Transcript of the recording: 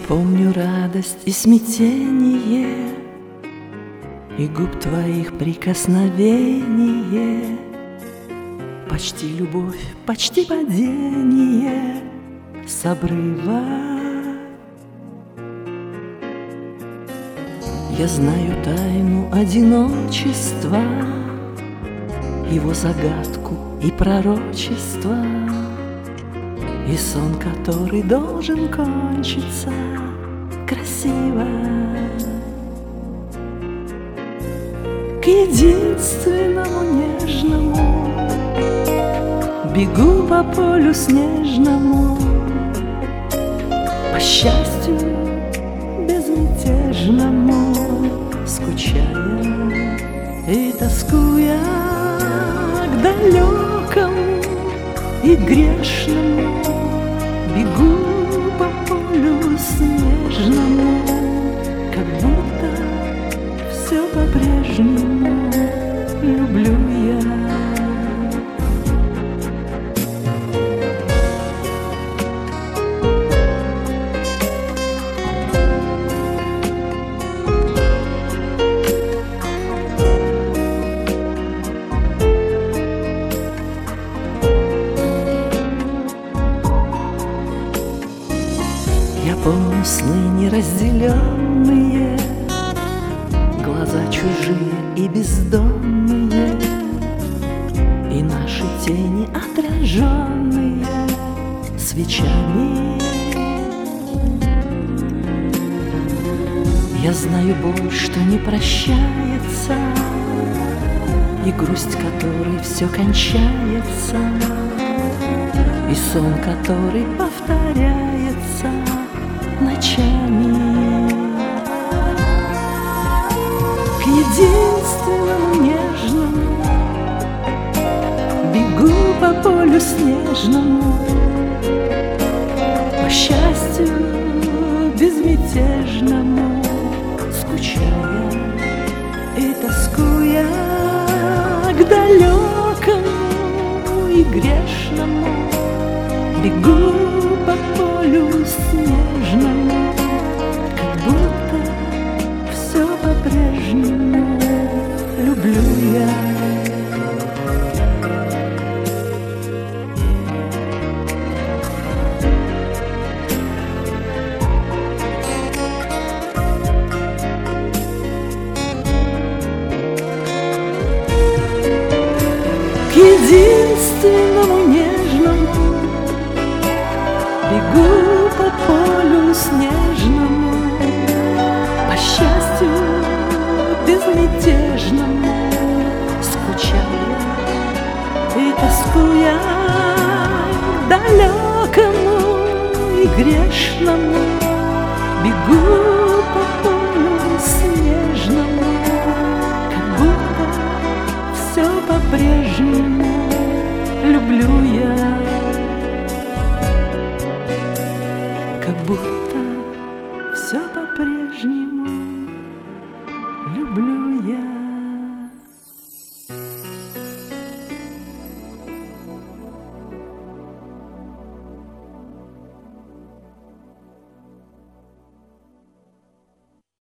помню радость и смятение, и губ твоих прикосновение, почти любовь, почти падение с обрыва. Я знаю тайну одиночества, его загадку и пророчество, и сон, который должен кончиться красиво. К единственному нежному бегу по полю снежному, по счастью безмятежному, скучая и тоскуя к далекому и грешному. Бегу по полю снежному, как будто все по-прежнему люблю я. Я помню сны неразделенные, глаза чужие и бездонные, и наши тени отраженные свечами. Я знаю боль, что не прощается, и грусть, которой все кончается, и сон, который повторяется ночами. К единственному нежному бегу по полю снежному, по счастью безмятежному, скучая и тоскуя к далекому и грешному. Бегу по полю снежному, как будто все по-прежнему люблю я. К единственному нежному бегу по полю снежному, по счастью безмятежному, скучая и тоскуя к далекому и грешному. Бегу по полю снежному, как будто все по-прежнему люблю я. Как будто все по-прежнему